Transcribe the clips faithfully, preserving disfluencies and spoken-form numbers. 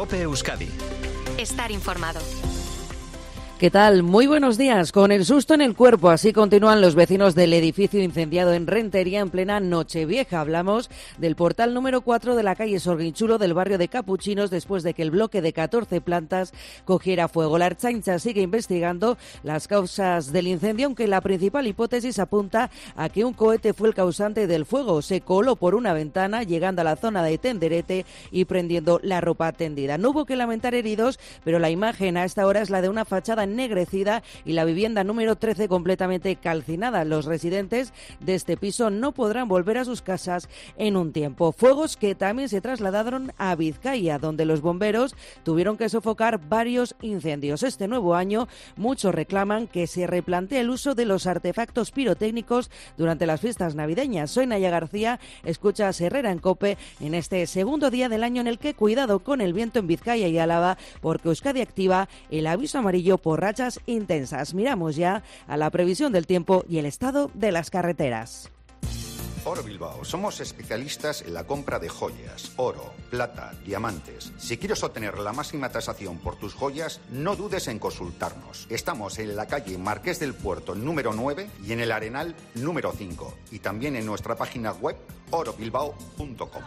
COPE Euskadi. Estar informado. ¿Qué tal? Muy buenos días. Con el susto en el cuerpo, así continúan los vecinos del edificio incendiado en Rentería en plena Nochevieja. Hablamos del portal número cuatro de la calle Sorguinchulo del barrio de Capuchinos después de que el bloque de catorce plantas cogiera fuego. La Ertzaintza sigue investigando las causas del incendio, aunque la principal hipótesis apunta a que un cohete fue el causante del fuego. Se coló por una ventana, llegando a la zona de tenderete y prendiendo la ropa tendida. No hubo que lamentar heridos, pero la imagen a esta hora es la de una fachada ennegrecida y la vivienda número trece completamente calcinada. Los residentes de este piso no podrán volver a sus casas en un tiempo. Fuegos que también se trasladaron a Vizcaya, donde los bomberos tuvieron que sofocar varios incendios. Este nuevo año muchos reclaman que se replantee el uso de los artefactos pirotécnicos durante las fiestas navideñas. Soy Naya García, escuchas Herrera en COPE en este segundo día del año en el que cuidado con el viento en Vizcaya y Álava, porque Euskadi activa el aviso amarillo por rachas intensas. Miramos ya a la previsión del tiempo y el estado de las carreteras. Oro Bilbao. Somos especialistas en la compra de joyas, oro, plata, diamantes. Si quieres obtener la máxima tasación por tus joyas, no dudes en consultarnos. Estamos en la calle Marqués del Puerto número nueve y en el Arenal número cinco. Y también en nuestra página web oro bilbao punto com.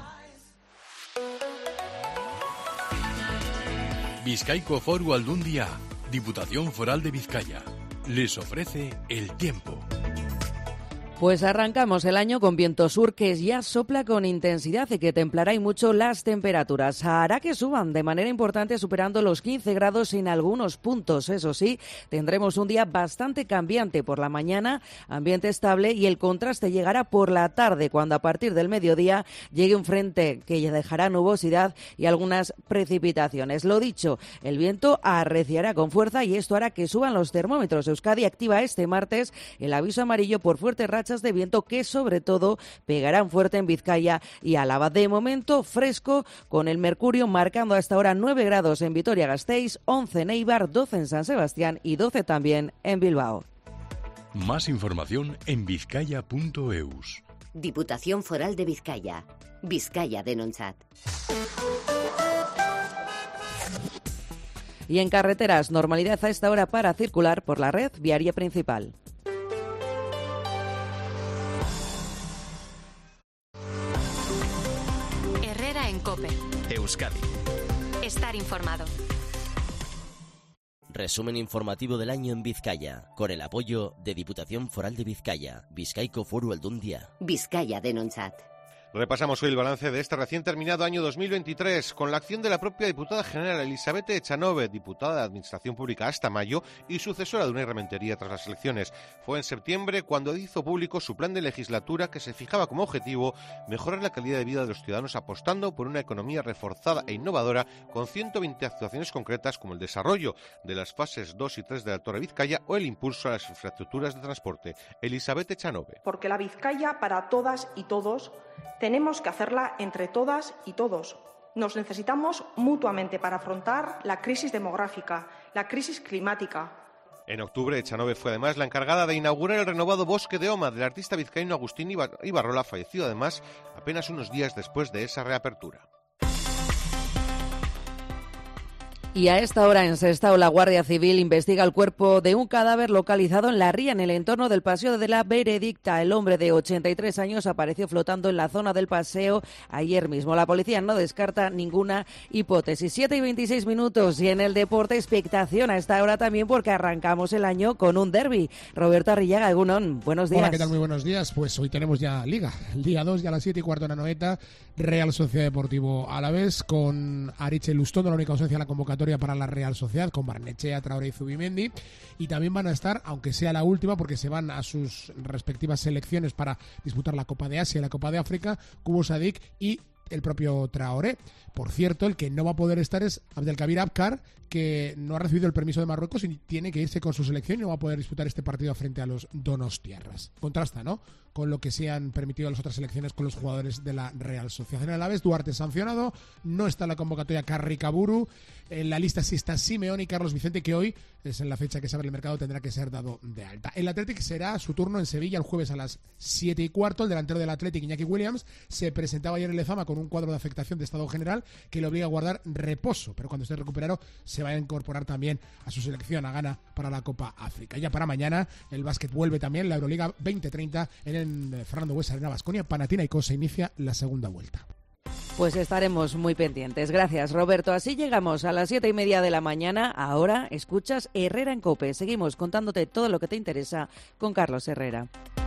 Bizkaiko Foru Aldundia, Diputación Foral de Vizcaya, les ofrece el tiempo. Pues arrancamos el año con viento sur que ya sopla con intensidad y que templará y mucho las temperaturas. Hará que suban de manera importante, superando los quince grados en algunos puntos. Eso sí, tendremos un día bastante cambiante por la mañana, ambiente estable, y el contraste llegará por la tarde, cuando a partir del mediodía llegue un frente que ya dejará nubosidad y algunas precipitaciones. Lo dicho, el viento arreciará con fuerza y esto hará que suban los termómetros. Euskadi activa este martes el aviso amarillo por fuertes rachas de viento que sobre todo pegarán fuerte en Vizcaya y Álava. De momento fresco, con el mercurio marcando hasta ahora nueve grados en Vitoria-Gasteiz, once en Eibar, doce en San Sebastián y doce también en Bilbao. Más información en vizcaya punto eus. Diputación Foral de Vizcaya. Vizcaya Denontzat. Y en carreteras, normalidad a esta hora para circular por la red viaria principal. COPE Euskadi. Estar informado. Resumen informativo del año en Vizcaya, con el apoyo de Diputación Foral de Vizcaya, Bizkaiko Foru Aldundia, Vizcaya Denontzat. Repasamos hoy el balance de este recién terminado año dos mil veintitrés, con la acción de la propia diputada general Elizabeth Echanove, diputada de Administración Pública hasta mayo y sucesora de Unai Rementería tras las elecciones. Fue en septiembre cuando hizo público su plan de legislatura, que se fijaba como objetivo mejorar la calidad de vida de los ciudadanos apostando por una economía reforzada e innovadora, con ciento veinte actuaciones concretas como el desarrollo de las fases dos y tres de la Torre Vizcaya o el impulso a las infraestructuras de transporte. Elizabeth Echanove. Porque la Vizcaya para todas y todos tenemos que hacerla entre todas y todos. Nos necesitamos mutuamente para afrontar la crisis demográfica, la crisis climática. En octubre, Echanove fue además la encargada de inaugurar el renovado Bosque de Oma del artista vizcaíno Agustín Ibarrola, fallecido además apenas unos días después de esa reapertura. Y a esta hora en Sestao la Guardia Civil investiga el cuerpo de un cadáver localizado en La Ría, en el entorno del Paseo de la Veredicta. El hombre de ochenta y tres años apareció flotando en la zona del paseo ayer mismo. La policía no descarta ninguna hipótesis. siete y veintiséis minutos y en el deporte expectación a esta hora también, porque arrancamos el año con un derbi. Roberto Arrillaga, Egunon, buenos días. Hola, ¿qué tal? Muy buenos días. Pues hoy tenemos ya Liga. El día dos ya a las siete y cuarto en Anoeta, Real Sociedad Deportivo Alavés, con Aritxe Lustondo, la única ausencia en la convocatoria para la Real Sociedad, con Barnechea, Traoré y Zubimendi, y también van a estar, aunque sea la última porque se van a sus respectivas selecciones para disputar la Copa de Asia y la Copa de África, Kubo Sadik y el propio Traoré. Por cierto, el que no va a poder estar es Abdelkabir Abkar, que no ha recibido el permiso de Marruecos y tiene que irse con su selección y no va a poder disputar este partido frente a los donostiarras. Contrasta, ¿no?, con lo que se han permitido las otras selecciones con los jugadores de la Real Sociedad. En el Alavés, Duarte sancionado, no está en la convocatoria Carri Kaburu, en la lista sí está Simeone y Carlos Vicente, que hoy es en la fecha que se abre el mercado, tendrá que ser dado de alta. El Athletic será su turno en Sevilla el jueves a las siete y cuarto. El delantero del Athletic, Iñaki Williams, se presentaba ayer en Lezama con con un cuadro de afectación de estado general que le obliga a guardar reposo, pero cuando esté recuperado se va a incorporar también a su selección a Ghana para la Copa África. Ya para mañana el básquet vuelve también, la Euroliga veinte treinta en el Fernando Buesa Arena Baskonia, Panathinaikos, se inicia la segunda vuelta. Pues estaremos muy pendientes. Gracias, Roberto. Así llegamos a las siete y media de la mañana. Ahora escuchas Herrera en COPE. Seguimos contándote todo lo que te interesa con Carlos Herrera.